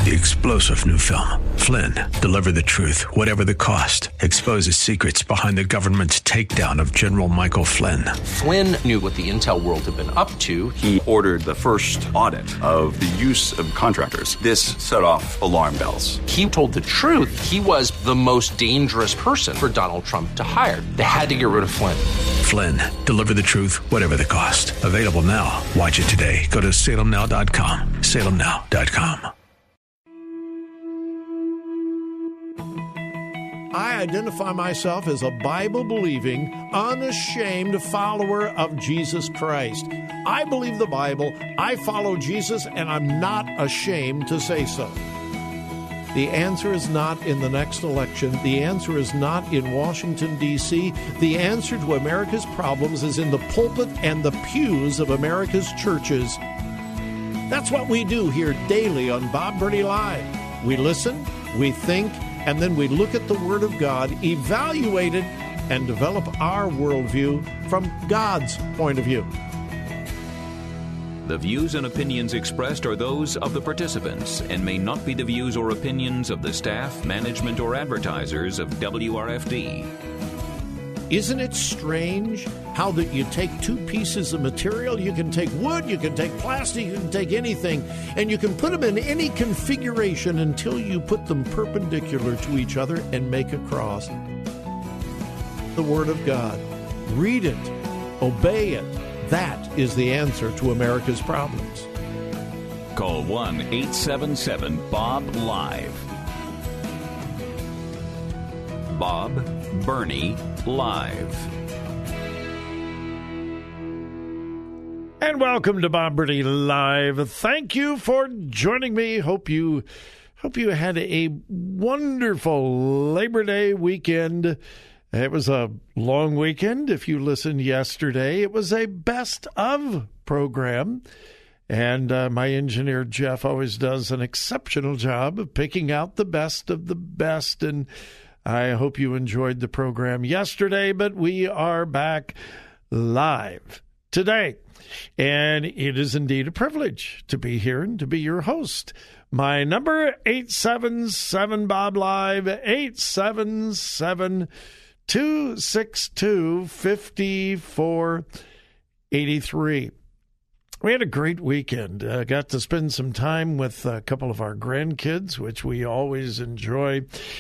The explosive new film, Flynn, deliver the truth, whatever the cost, exposes secrets behind the government's takedown of General Michael Flynn. Flynn knew what the intel world had been up to. He ordered the first audit of the use of contractors. This set off alarm bells. He told the truth. He was the most dangerous person for Donald Trump to hire. They had to get rid of Flynn. Flynn, deliver the truth, whatever the cost. Available now. Watch it today. Go to salemnow.com. salemnow.com. I identify myself as a Bible-believing, unashamed follower of Jesus Christ. I believe the Bible, I follow Jesus, and I'm not ashamed to say so. The answer is not in the next election. The answer is not in Washington, D.C. The answer to America's problems is in the pulpit and the pews of America's churches. That's what we do here daily on Bob Burney Live. We listen, we think, and then we look at the Word of God, evaluate it, and develop our worldview from God's point of view. The views and opinions expressed are those of the participants and may not be the views or opinions of the staff, management, or advertisers of WRFD. Isn't it strange how that you take two pieces of material, you can take wood, you can take plastic, you can take anything, and you can put them in any configuration until you put them perpendicular to each other and make a cross. The Word of God. Read it. Obey it. That is the answer to America's problems. Call 1-877-BOB-LIVE. Bob Burney Live. And welcome to Bob Burney Live. Thank you for joining me. Hope you had a wonderful Labor Day weekend. It was a long weekend. If you listened yesterday, it was a best of program. And my engineer, Jeff, always does an exceptional job of picking out the best of the best. And I hope you enjoyed the program yesterday, but we are back live today. And it is indeed a privilege to be here and to be your host. My number, 877-BOB-LIVE, 877-262-5483. We had a great weekend. Got to spend some time with a couple of our grandkids, which we always enjoy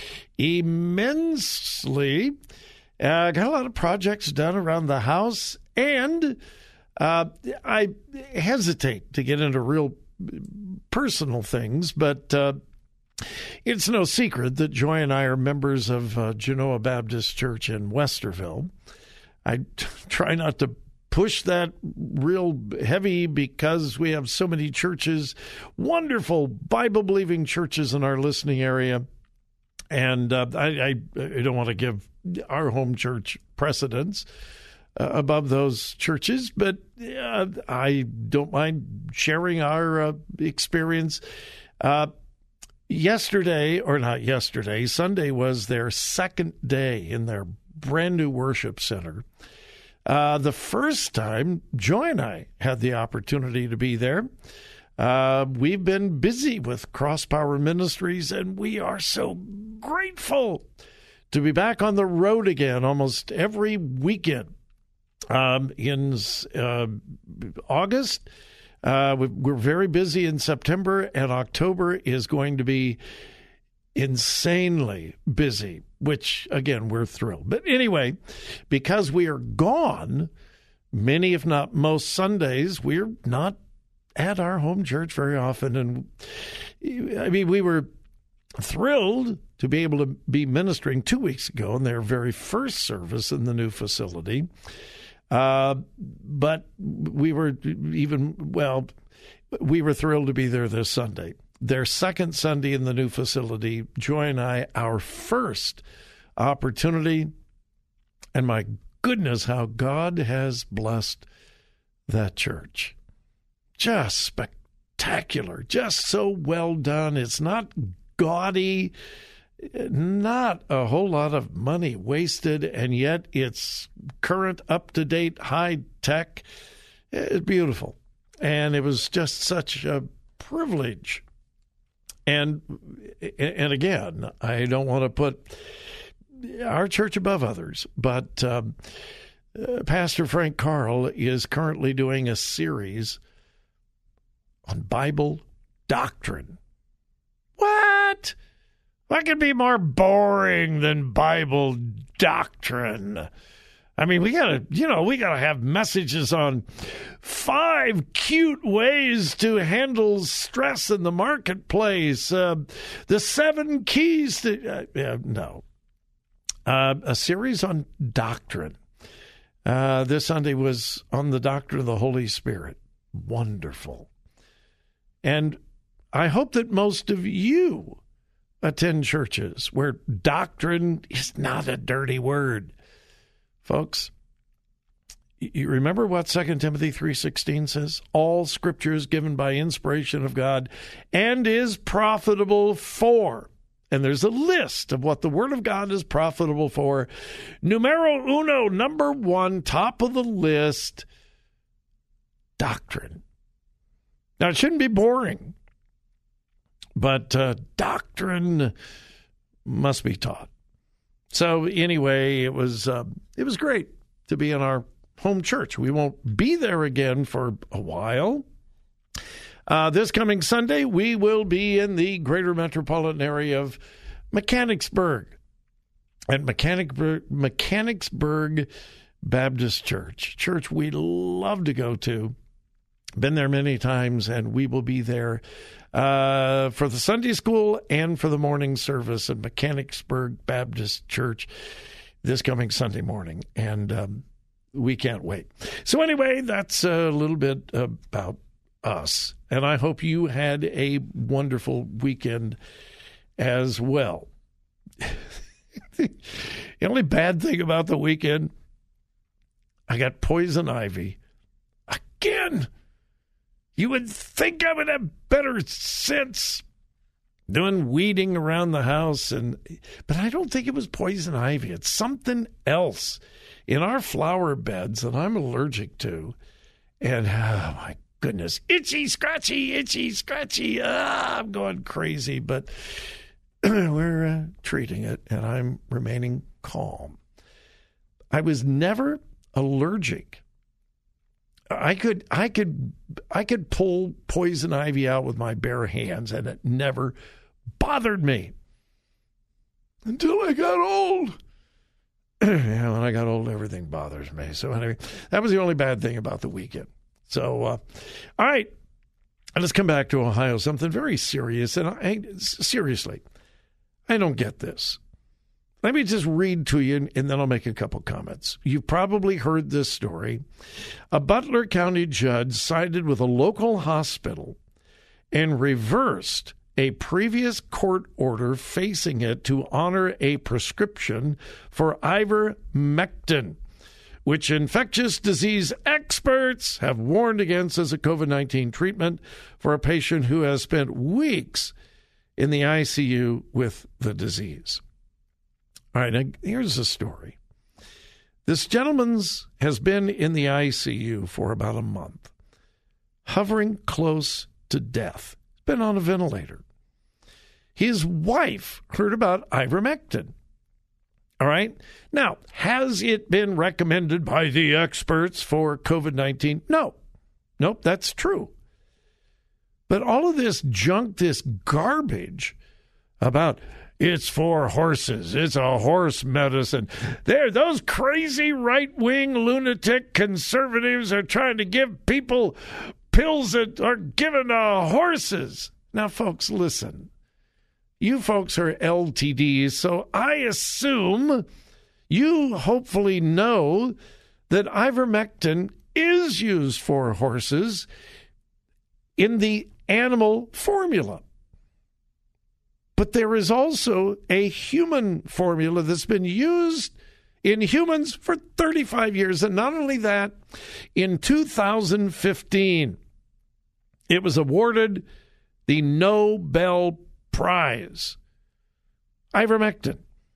immensely. Got a lot of projects done around the house, and I hesitate to get into real personal things, but it's no secret that Joy and I are members of Genoa Baptist Church in Westerville. I try not to push that real heavy because we have so many churches, wonderful Bible-believing churches in our listening area. And I don't want to give our home church precedence above those churches, but I don't mind sharing our experience. Sunday was their second day in their brand new worship center. The first time Joy and I had the opportunity to be there, we've been busy with Cross Power Ministries, and we are so grateful to be back on the road again almost every weekend. In August, we're very busy in September, and October is going to be insanely busy, which, again, we're thrilled. But anyway, because we are gone, many, if not most Sundays, we're not at our home church very often. And I mean, we were thrilled to be able to be ministering 2 weeks ago in their very first service in the new facility. But we were thrilled to be there this Sunday. Their second Sunday in the new facility, Joy and I, our first opportunity. And my goodness, how God has blessed that church. Just spectacular, just so well done. It's not gaudy, not a whole lot of money wasted, and yet it's current, up-to-date, high-tech. It's beautiful. And it was just such a privilege And again, I don't want to put our church above others, but Pastor Frank Carl is currently doing a series on Bible doctrine. What? What could be more boring than Bible doctrine? I mean, we gotta have messages on 5 cute ways to handle stress in the marketplace. The 7 keys to a series on doctrine. This Sunday was on the doctrine of the Holy Spirit. Wonderful. And I hope that most of you attend churches where doctrine is not a dirty word. Folks, you remember what 2 Timothy 3:16 says? All Scripture is given by inspiration of God and is profitable for. And there's a list of what the Word of God is profitable for. Numero uno, number 1, top of the list, doctrine. Now, it shouldn't be boring, but doctrine must be taught. So anyway, it was great to be in our home church. We won't be there again for a while. This coming Sunday, we will be in the greater metropolitan area of Mechanicsburg at Mechanicsburg Baptist Church. Church we love to go to. Been there many times, and we will be there for the Sunday school and for the morning service at Mechanicsburg Baptist Church this coming Sunday morning. And we can't wait. So anyway, that's a little bit about us. And I hope you had a wonderful weekend as well. The only bad thing about the weekend, I got poison ivy again. You would think I would have better sense doing weeding around the house, but I don't think it was poison ivy. It's something else in our flower beds that I'm allergic to. And oh my goodness, itchy, scratchy. I'm going crazy, but we're treating it, and I'm remaining calm. I was never allergic. I could pull poison ivy out with my bare hands, and it never bothered me until I got old. Yeah, when I got old, everything bothers me. So anyway, that was the only bad thing about the weekend. So, all right, let's come back to Ohio. Something very serious, and seriously, I don't get this. Let me just read to you, and then I'll make a couple comments. You've probably heard this story. A Butler County judge sided with a local hospital and reversed a previous court order facing it to honor a prescription for ivermectin, which infectious disease experts have warned against as a COVID-19 treatment for a patient who has spent weeks in the ICU with the disease. All right, now here's the story. This gentleman has been in the ICU for about a month, hovering close to death. He's been on a ventilator. His wife heard about ivermectin. All right. Now, has it been recommended by the experts for COVID-19? No. Nope, that's true. But all of this junk, this garbage about it's for horses, it's a horse medicine. Those crazy right-wing lunatic conservatives are trying to give people pills that are given to horses. Now, folks, listen. You folks are LTDs, so I assume you hopefully know that ivermectin is used for horses in the animal formula. But there is also a human formula that's been used in humans for 35 years. And not only that, in 2015, it was awarded the Nobel Prize. Ivermectin.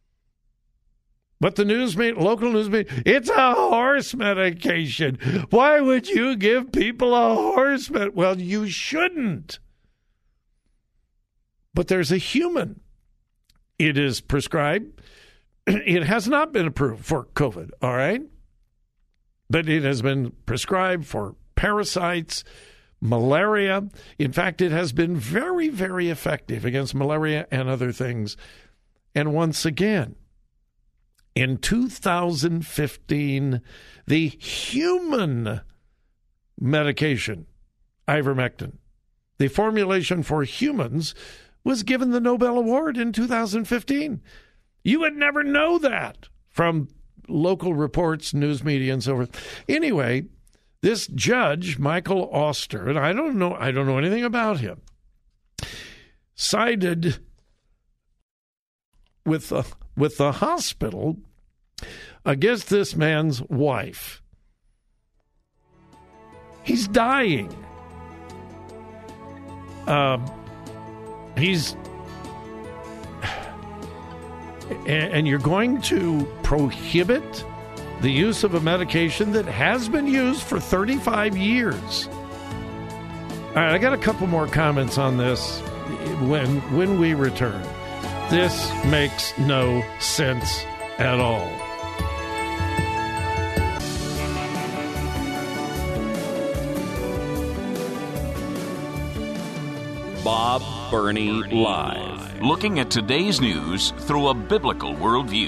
But the local news media, it's a horse medication. Why would you give people a horse medication? Well, you shouldn't. but there's a human. It is prescribed. It has not been approved for COVID, all right? But it has been prescribed for parasites, malaria. In fact, it has been very, very effective against malaria and other things. And once again, in 2015, the human medication, ivermectin, the formulation for humans, was given the Nobel Award in 2015. You would never know that from local reports, news media, and so forth. Anyway, this judge, Michael Oster, and I don't know anything about him, sided with the hospital against this man's wife. He's dying. And you're going to prohibit the use of a medication that has been used for 35 years. All right, I got a couple more comments on this when we return. This makes no sense at all. Bob Burney Live. Looking at today's news through a biblical worldview.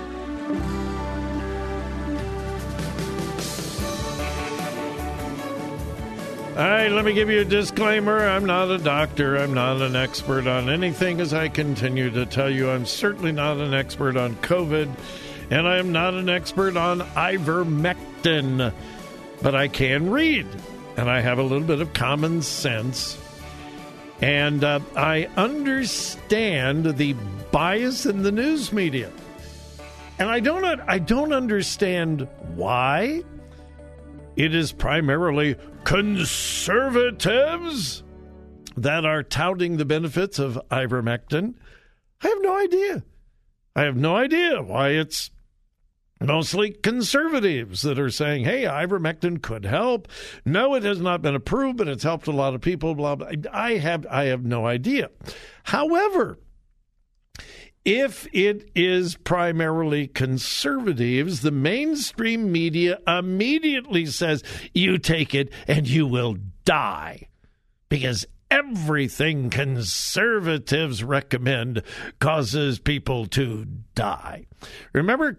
All right, let me give you a disclaimer. I'm not a doctor. I'm not an expert on anything, as I continue to tell you. I'm certainly not an expert on COVID, and I am not an expert on ivermectin. But I can read, and I have a little bit of common sense. And I understand the bias in the news media. And I don't understand why. It is primarily conservatives that are touting the benefits of ivermectin. I have no idea. I have no idea why it's mostly conservatives that are saying, hey, ivermectin could help. No, it has not been approved, but it's helped a lot of people, blah, blah. I have no idea. However, if it is primarily conservatives, the mainstream media immediately says, you take it and you will die, because everything conservatives recommend causes people to die. Remember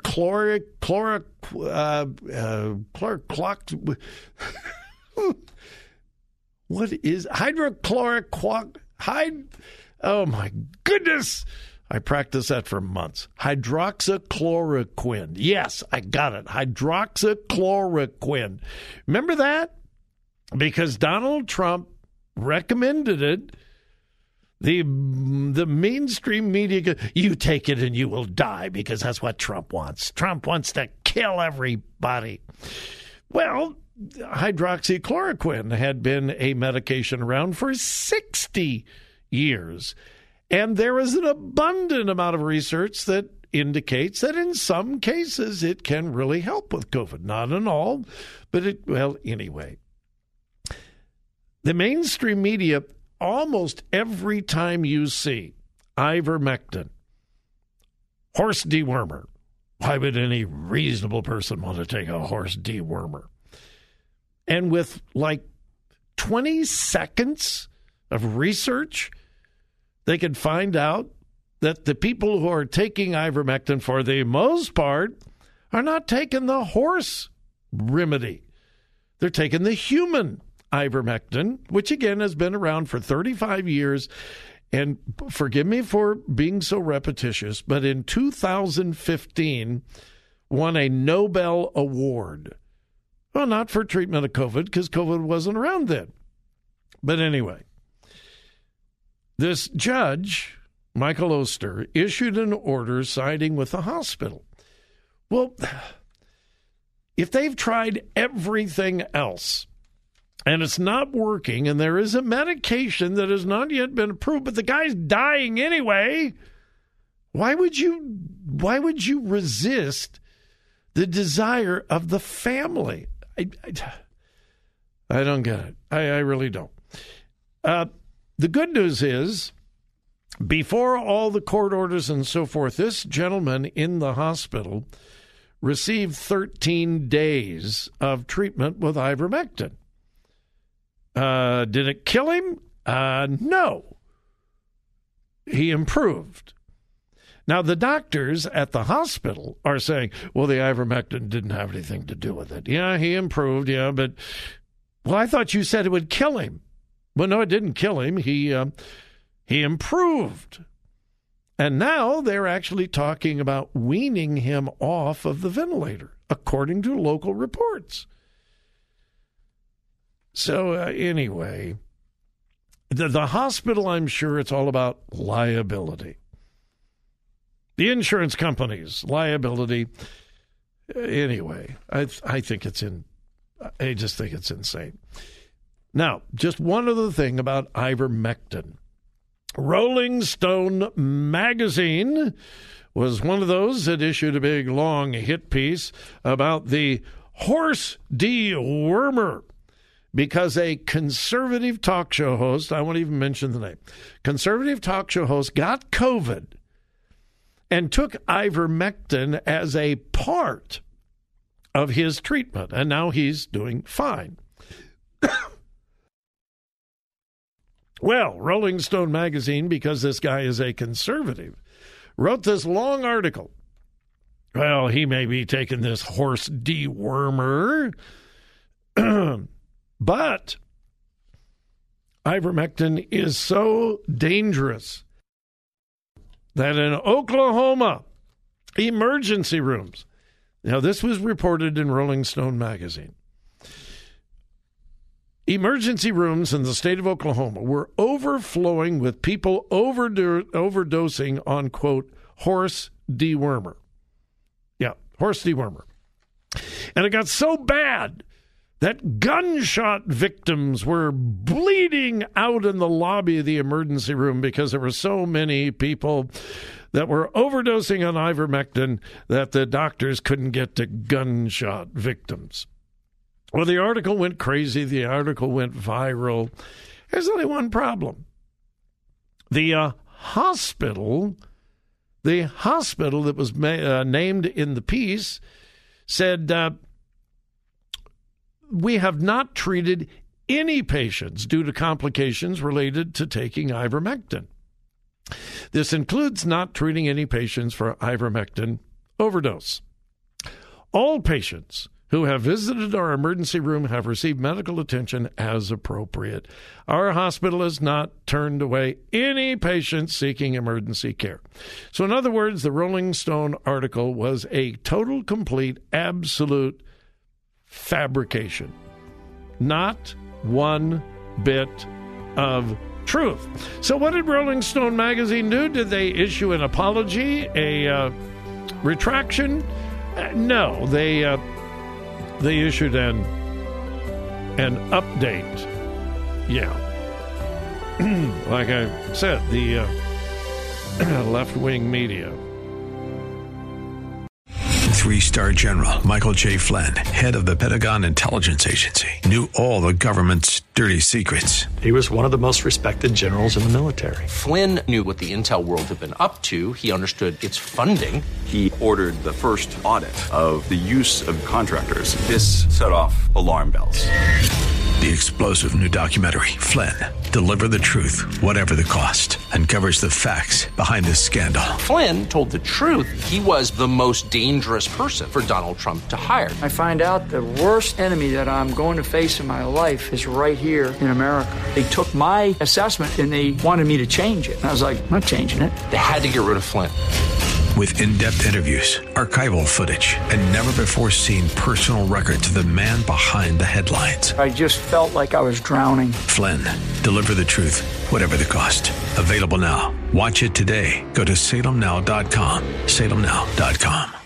what is hydrochloroquine? Oh my goodness. I practiced that for months. Hydroxychloroquine. Yes, I got it. Hydroxychloroquine. Remember that? Because Donald Trump recommended it. The mainstream media, you take it and you will die, because that's what Trump wants. Trump wants to kill everybody. Well, hydroxychloroquine had been a medication around for 60 years. And there is an abundant amount of research that indicates that in some cases it can really help with COVID. Not in all, but anyway. The mainstream media, almost every time you see ivermectin, horse dewormer, why would any reasonable person want to take a horse dewormer? And with like 20 seconds of research, they could find out that the people who are taking ivermectin, for the most part, are not taking the horse remedy. They're taking the human ivermectin, which again has been around for 35 years. And forgive me for being so repetitious, but in 2015 won a Nobel Award. Well, not for treatment of COVID, because COVID wasn't around then. But anyway, this judge, Michael Oster, issued an order siding with the hospital. Well, if they've tried everything else and it's not working, and there is a medication that has not yet been approved, but the guy's dying anyway, why would you resist the desire of the family? I don't get it. I really don't. The good news is Before all the court orders and so forth, this gentleman in the hospital received 13 days of treatment with ivermectin. Did it kill him? No. He improved. Now, the doctors at the hospital are saying, well, the ivermectin didn't have anything to do with it. Yeah, he improved, yeah, but, well, I thought you said it would kill him. Well, no, it didn't kill him. He improved. And now they're actually talking about weaning him off of the ventilator, according to local reports. So anyway, the hospital, I'm sure it's all about liability. The insurance companies, liability. Anyway, I just think it's insane. Now, just one other thing about ivermectin. Rolling Stone magazine was one of those that issued a big, long hit piece about the horse dewormer because a conservative talk show host, I won't even mention the name, conservative talk show host got COVID and took ivermectin as a part of his treatment, and now he's doing fine. Well, Rolling Stone magazine, because this guy is a conservative, wrote this long article. Well, he may be taking this horse dewormer, but ivermectin is so dangerous that in Oklahoma, emergency rooms, now this was reported in Rolling Stone magazine, emergency rooms in the state of Oklahoma were overflowing with people overdosing on, quote, horse dewormer. Yeah, horse dewormer. And it got so bad that gunshot victims were bleeding out in the lobby of the emergency room because there were so many people that were overdosing on ivermectin that the doctors couldn't get to gunshot victims. Well, the article went crazy. The article went viral. There's only one problem. The hospital that was named in the piece said, we have not treated any patients due to complications related to taking ivermectin. This includes not treating any patients for ivermectin overdose. All patients who have visited our emergency room have received medical attention as appropriate. Our hospital has not turned away any patients seeking emergency care. So in other words, the Rolling Stone article was a total, complete, absolute fabrication. Not one bit of truth. So what did Rolling Stone magazine do? Did they issue an apology, a retraction? No, they issued an update. Yeah. Like I said, the left-wing media. 3-star General Michael J. Flynn, head of the Pentagon Intelligence Agency, knew all the government's dirty secrets. He was one of the most respected generals in the military. Flynn knew what the intel world had been up to. He understood its funding. He ordered the first audit of the use of contractors. This set off alarm bells. The explosive new documentary, Flynn, Deliver the Truth, Whatever the Cost, uncovers the facts behind this scandal. Flynn told the truth. He was the most dangerous person for Donald Trump to hire. I find out the worst enemy that I'm going to face in my life is right here in America. They took my assessment and they wanted me to change it. And I was like, I'm not changing it. They had to get rid of Flynn. With in-depth interviews, archival footage, and never-before-seen personal records of the man behind the headlines. I just felt like I was drowning. Flynn, Deliver the Truth, Whatever the Cost. Available now. Watch it today. Go to salemnow.com. salemnow.com.